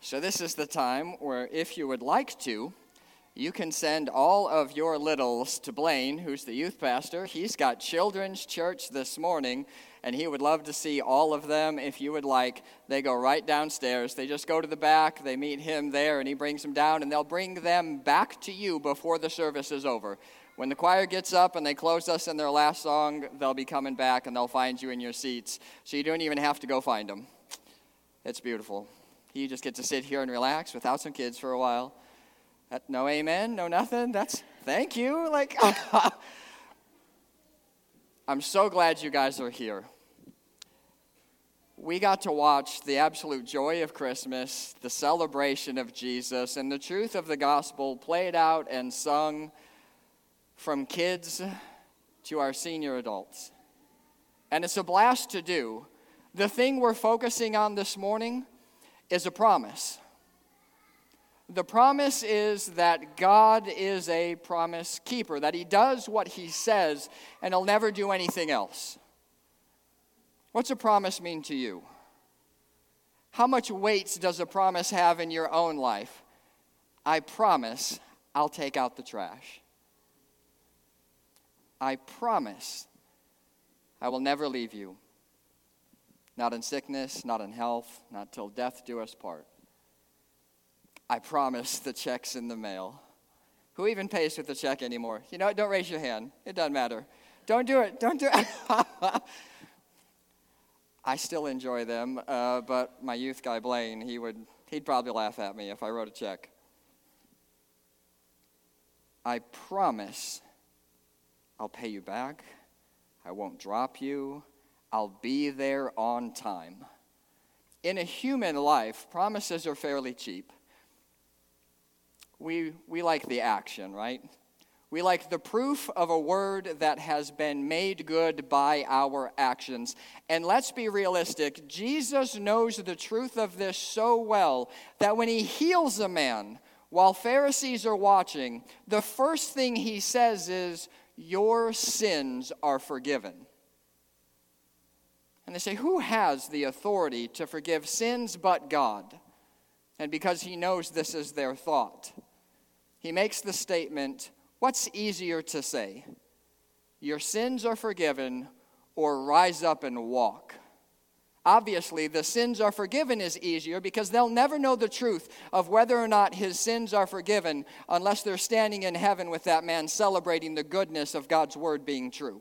So this is the time where, if you would like to, you can send all of your littles to Blaine, who's the youth pastor. He's got children's church this morning, and he would love to see all of them. If you would like, they go right downstairs. They just go to the back, they meet him there, and he brings them down, and they'll bring them back to you before the service is over. When the choir gets up and they close us in their last song, they'll be coming back, and they'll find you in your seats. So you don't even have to go find them. It's beautiful. You just get to sit here and relax without some kids for a while. No amen, no nothing. Thank you. I'm so glad you guys are here. We got to watch the absolute joy of Christmas, the celebration of Jesus, and the truth of the gospel played out and sung from kids to our senior adults. And it's a blast to do. The thing we're focusing on this morning is a promise. The promise is that God is a promise keeper, that he does what he says and he'll never do anything else. What's a promise mean to you? How much weight does a promise have in your own life? I promise I'll take out the trash. I promise I will never leave you. Not in sickness, not in health, not till death do us part. I promise the check's in the mail. Who even pays with the check anymore? You know what? Don't raise your hand. It doesn't matter. Don't do it. Don't do it. I still enjoy them, but my youth guy, Blaine, he'd probably laugh at me if I wrote a check. I promise I'll pay you back. I won't drop you. I'll be there on time. In a human life, promises are fairly cheap. We like the action, right? We like the proof of a word that has been made good by our actions. And let's be realistic, Jesus knows the truth of this so well that when he heals a man, while Pharisees are watching, the first thing he says is, "Your sins are forgiven." And they say, who has the authority to forgive sins but God? And because he knows this is their thought, he makes the statement, what's easier to say? Your sins are forgiven, or rise up and walk. Obviously, the sins are forgiven is easier because they'll never know the truth of whether or not his sins are forgiven unless they're standing in heaven with that man celebrating the goodness of God's word being true.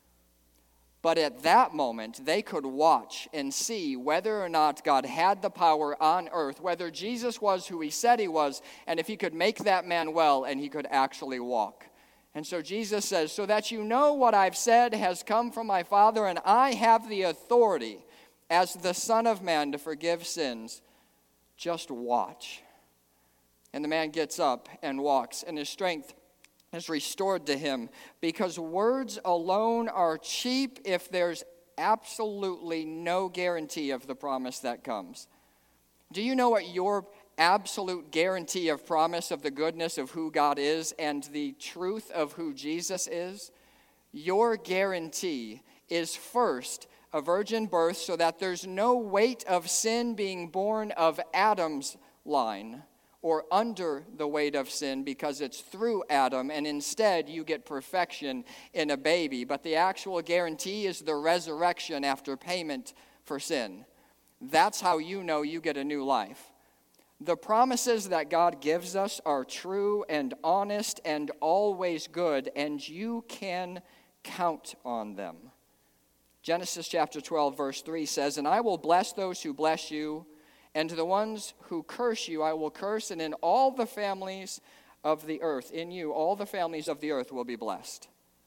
But at that moment, they could watch and see whether or not God had the power on earth, whether Jesus was who he said he was, and if he could make that man well and he could actually walk. And so Jesus says, so that you know what I've said has come from my Father, and I have the authority as the Son of Man to forgive sins. Just watch. And the man gets up and walks, and his strength is restored to him, because words alone are cheap if there's absolutely no guarantee of the promise that comes. Do you know what your absolute guarantee of promise of the goodness of who God is and the truth of who Jesus is? Your guarantee is first a virgin birth, so that there's no weight of sin being born of Adam's line, or under the weight of sin, because it's through Adam, and instead you get perfection in a baby. But the actual guarantee is the resurrection after payment for sin. That's how you know you get a new life. The promises that God gives us are true and honest and always good, and you can count on them. Genesis chapter 12, verse 3 says, and I will bless those who bless you, and to the ones who curse you I will curse, and in all the families of the earth, in you, all the families of the earth will be blessed.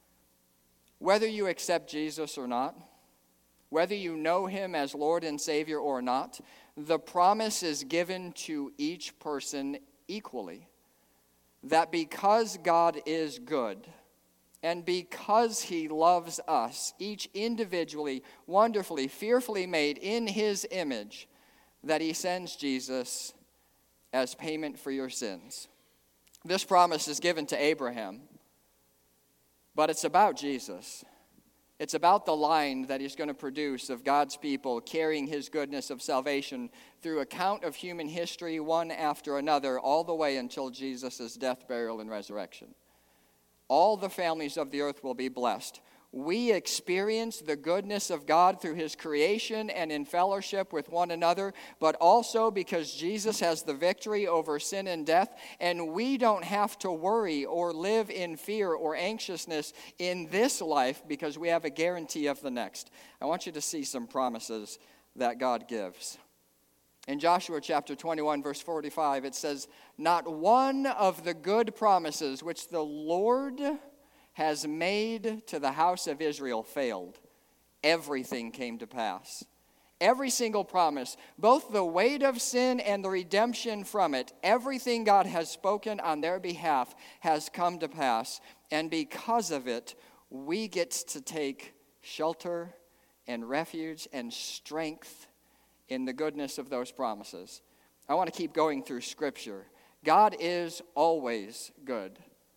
Whether you accept Jesus or not, whether you know him as Lord and Savior or not, the promise is given to each person equally. That because God is good, and because he loves us, each individually, wonderfully, fearfully made in his image, that he sends Jesus as payment for your sins. This promise is given to Abraham, but it's about Jesus. It's about the line that he's going to produce of God's people carrying his goodness of salvation through account of human history, one after another, all the way until Jesus' death, burial, and resurrection. All the families of the earth will be blessed. We experience the goodness of God through his creation and in fellowship with one another, but also because Jesus has the victory over sin and death, and we don't have to worry or live in fear or anxiousness in this life because we have a guarantee of the next. I want you to see some promises that God gives. In Joshua chapter 21, verse 45, it says, "Not one of the good promises which the Lord has made to the house of Israel failed. Everything came to pass." Every single promise, both the weight of sin and the redemption from it, everything God has spoken on their behalf has come to pass. And because of it, we get to take shelter and refuge and strength in the goodness of those promises. I want to keep going through Scripture. God is always good.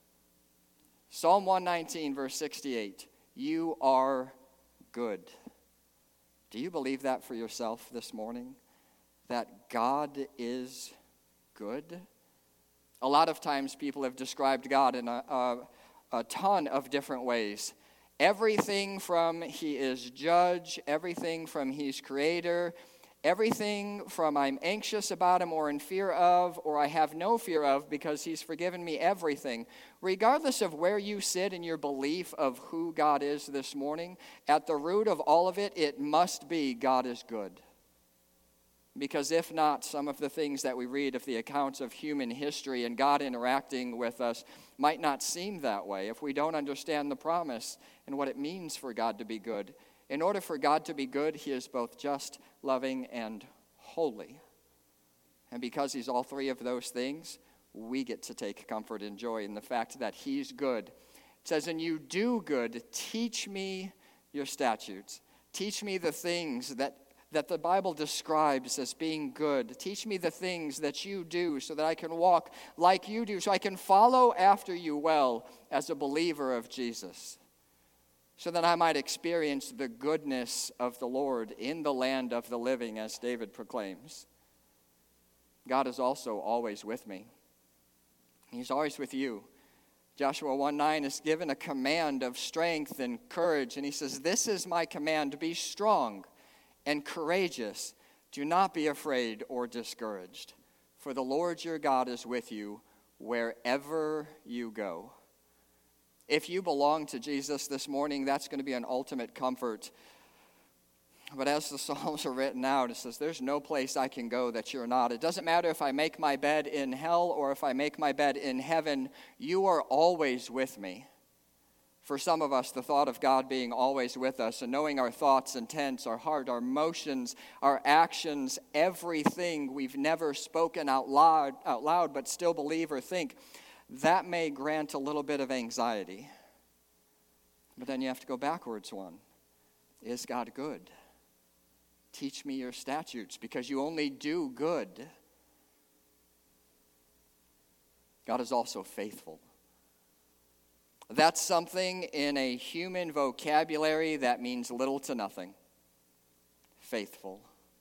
Psalm 119, verse 68, "You are good." Do you believe that for yourself this morning? That God is good? A lot of times people have described God in a ton of different ways. Everything from he is judge, everything from he's creator, everything from I'm anxious about him or in fear of, or I have no fear of because he's forgiven me everything. Regardless of where you sit in your belief of who God is this morning, at the root of all of it, it must be God is good. Because if not, some of the things that we read of the accounts of human history and God interacting with us might not seem that way if we don't understand the promise and what it means for God to be good. In order for God to be good, he is both just, loving, and holy. And because he's all three of those things, we get to take comfort and joy in the fact that he's good. It says, "And you do good, teach me your statutes." Teach me the things that the Bible describes as being good. Teach me the things that you do so that I can walk like you do, so I can follow after you well as a believer of Jesus, so that I might experience the goodness of the Lord in the land of the living, as David proclaims. God is also always with me. He's always with you. Joshua 1:9 is given a command of strength and courage, and he says, "This is my command, be strong and courageous. Do not be afraid or discouraged, for the Lord your God is with you wherever you go." If you belong to Jesus this morning, that's going to be an ultimate comfort. But as the Psalms are written out, it says, there's no place I can go that you're not. It doesn't matter if I make my bed in hell or if I make my bed in heaven, you are always with me. For some of us, the thought of God being always with us and knowing our thoughts, intents, our heart, our emotions, our actions, everything we've never spoken out loud but still believe or think, that may grant a little bit of anxiety. But then you have to go backwards one. Is God good? Teach me your statutes, because you only do good. God is also faithful. That's something in a human vocabulary that means little to nothing. Faithful.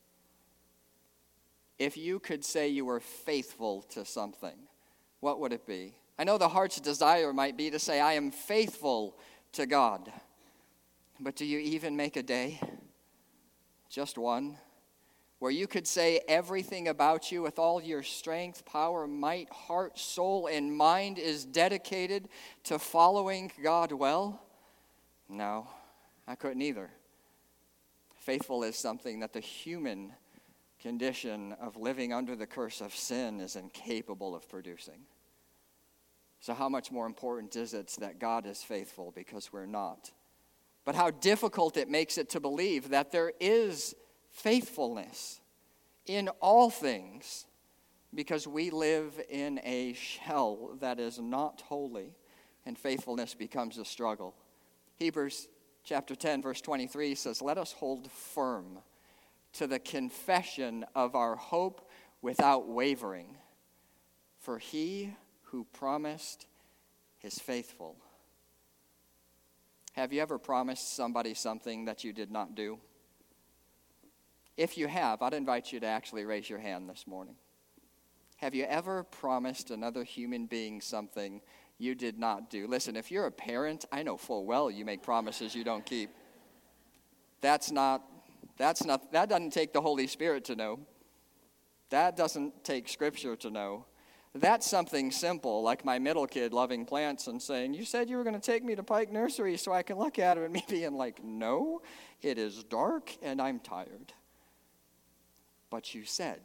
If you could say you were faithful to something, what would it be? I know the heart's desire might be to say, I am faithful to God. But do you even make a day? Just one? Where you could say everything about you with all your strength, power, might, heart, soul, and mind is dedicated to following God well? No, I couldn't either. Faithful is something that the human condition of living under the curse of sin is incapable of producing. So how much more important is it that God is faithful, because we're not? But how difficult it makes it to believe that there is faithfulness in all things, because we live in a shell that is not holy, and faithfulness becomes a struggle. Hebrews chapter 10, verse 23 says, "Let us hold firm to the confession of our hope without wavering, for he who promised is faithful." Have you ever promised somebody something that you did not do? If you have, I'd invite you to actually raise your hand this morning. Have you ever promised another human being something you did not do? Listen, if you're a parent, I know full well you make promises you don't keep. That doesn't take the Holy Spirit to know. That doesn't take Scripture to know. That's something simple, like my middle kid loving plants and saying, you said you were going to take me to Pike Nursery so I can look at it, and me being like, no, it is dark and I'm tired. But you said.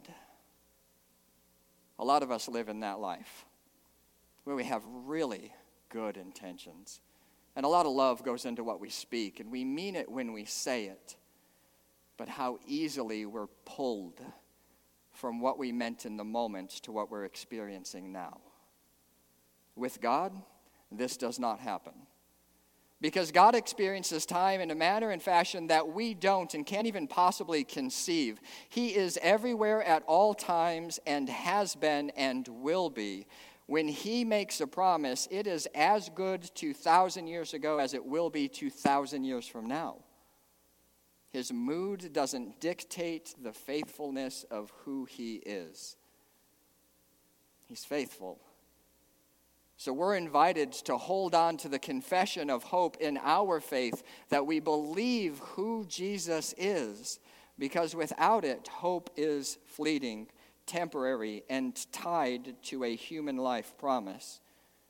A lot of us live in that life where we have really good intentions. And a lot of love goes into what we speak, and we mean it when we say it. But how easily we're pulled from what we meant in the moment to what we're experiencing now. With God, this does not happen. Because God experiences time in a manner and fashion that we don't and can't even possibly conceive. He is everywhere at all times and has been and will be. When he makes a promise, it is as good 2,000 years ago as it will be 2,000 years from now. His mood doesn't dictate the faithfulness of who he is. He's faithful. So we're invited to hold on to the confession of hope in our faith that we believe who Jesus is, because without it, hope is fleeting, temporary, and tied to a human life promise.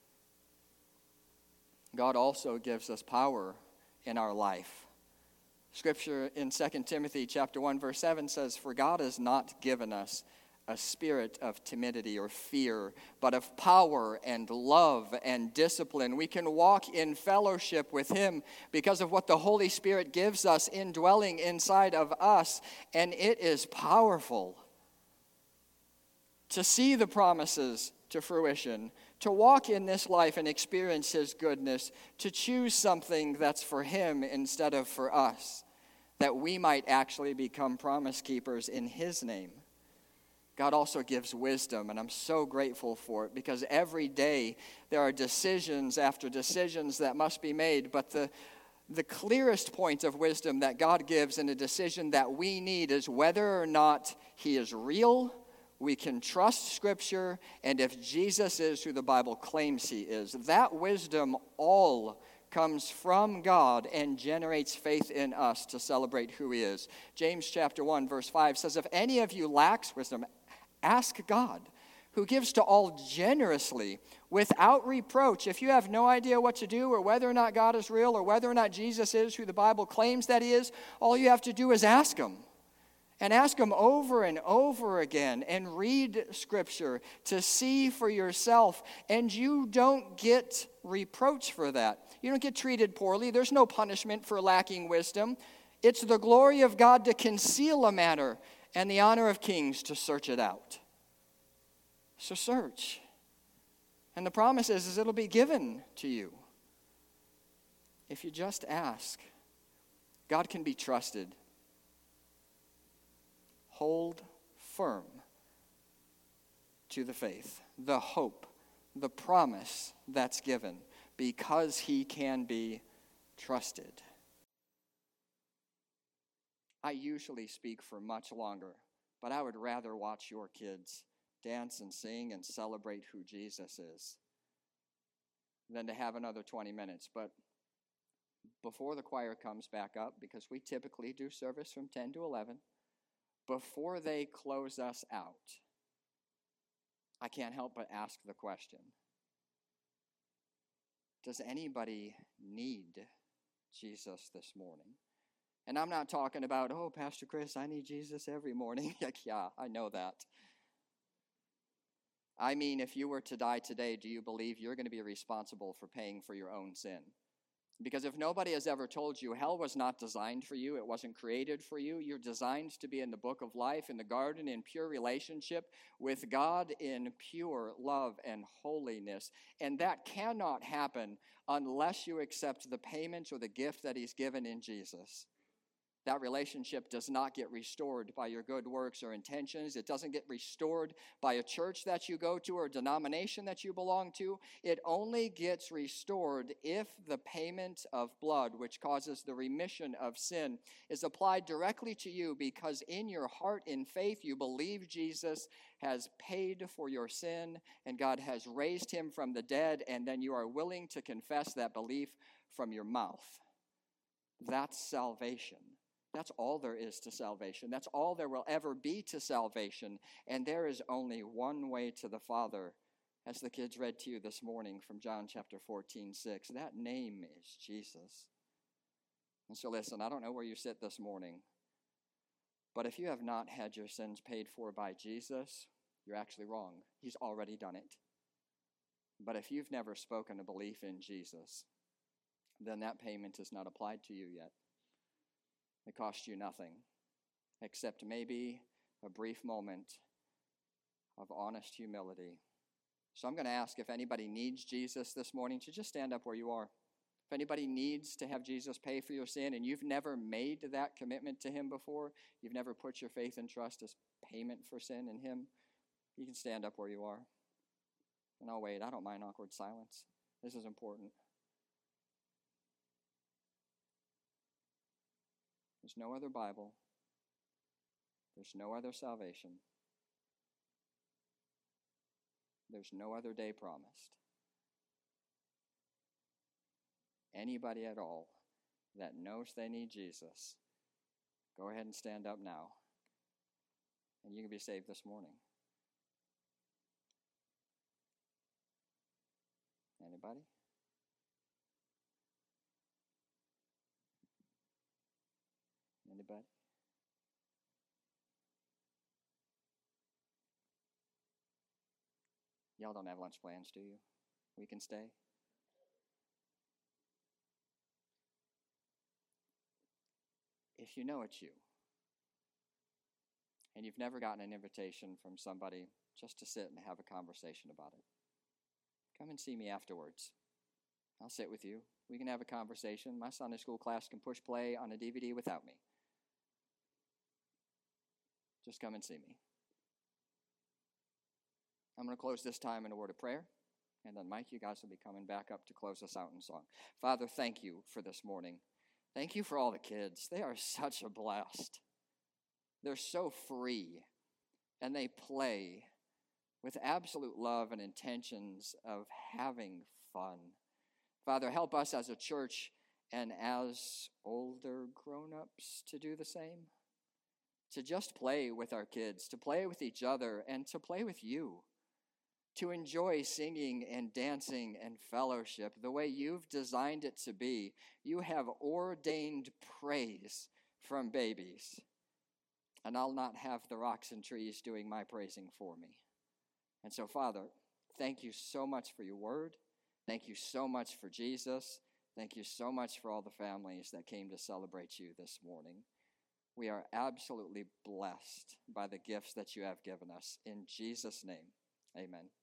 God also gives us power in our life. Scripture in 2 Timothy chapter 1, verse 7 says, "For God has not given us a spirit of timidity or fear, but of power and love and discipline." We can walk in fellowship with him because of what the Holy Spirit gives us indwelling inside of us, and it is powerful to see the promises to fruition, to walk in this life and experience his goodness, to choose something that's for him instead of for us, that we might actually become promise keepers in his name. God also gives wisdom, and I'm so grateful for it, because every day there are decisions after decisions that must be made, but the clearest point of wisdom that God gives in a decision that we need is whether or not he is real, we can trust Scripture, and if Jesus is who the Bible claims he is. That wisdom all comes from God and generates faith in us to celebrate who he is. James chapter 1, verse 5 says, "If any of you lacks wisdom, ask God, who gives to all generously, without reproach." If you have no idea what to do, or whether or not God is real, or whether or not Jesus is who the Bible claims that he is, all you have to do is ask him. And ask him over and over again, and read Scripture to see for yourself. And you don't get reproach for that. You don't get treated poorly. There's no punishment for lacking wisdom. It's the glory of God to conceal a matter, and the honor of kings to search it out. So search. And the promise is it'll be given to you. If you just ask, God can be trusted. Hold firm to the faith, the hope, the promise that's given, because he can be trusted. I usually speak for much longer, but I would rather watch your kids dance and sing and celebrate who Jesus is than to have another 20 minutes. But before the choir comes back up, because we typically do service from 10 to 11, before they close us out, I can't help but ask the question, does anybody need Jesus this morning? And I'm not talking about, oh, Pastor Chris, I need Jesus every morning. Yeah, I know that. I mean, if you were to die today, do you believe you're going to be responsible for paying for your own sin? Because if nobody has ever told you, hell was not designed for you, it wasn't created for you, you're designed to be in the book of life, in the garden, in pure relationship with God, in pure love and holiness. And that cannot happen unless you accept the payment or the gift that he's given in Jesus. That relationship does not get restored by your good works or intentions. It doesn't get restored by a church that you go to or a denomination that you belong to. It only gets restored if the payment of blood, which causes the remission of sin, is applied directly to you because in your heart, in faith, you believe Jesus has paid for your sin and God has raised him from the dead, and then you are willing to confess that belief from your mouth. That's salvation. That's all there is to salvation. That's all there will ever be to salvation. And there is only one way to the Father, as the kids read to you this morning from John chapter 14:6. That name is Jesus. And so listen, I don't know where you sit this morning, but if you have not had your sins paid for by Jesus, you're actually wrong. He's already done it. But if you've never spoken a belief in Jesus, then that payment is not applied to you yet. It costs you nothing, except maybe a brief moment of honest humility. So I'm going to ask if anybody needs Jesus this morning to just stand up where you are. If anybody needs to have Jesus pay for your sin and you've never made that commitment to him before, you've never put your faith and trust as payment for sin in him, you can stand up where you are. And I'll wait. I don't mind awkward silence. This is important. There's no other Bible. There's no other salvation. There's no other day promised. Anybody at all that knows they need Jesus, go ahead and stand up now, and you can be saved this morning. Anybody? Anybody? Y'all don't have lunch plans, do you? We can stay? If you know it's you, and you've never gotten an invitation from somebody just to sit and have a conversation about it, come and see me afterwards. I'll sit with you. We can have a conversation. My Sunday school class can push play on a DVD without me. Just come and see me. I'm going to close this time in a word of prayer. And then, Mike, you guys will be coming back up to close us out in song. Father, thank you for this morning. Thank you for all the kids. They are such a blast. They're so free. And they play with absolute love and intentions of having fun. Father, help us as a church and as older grown-ups to do the same. To just play with our kids, to play with each other, and to play with you. To enjoy singing and dancing and fellowship the way you've designed it to be. You have ordained praise from babies. And I'll not have the rocks and trees doing my praising for me. And so, Father, thank you so much for your word. Thank you so much for Jesus. Thank you so much for all the families that came to celebrate you this morning. We are absolutely blessed by the gifts that you have given us. In Jesus' name, amen.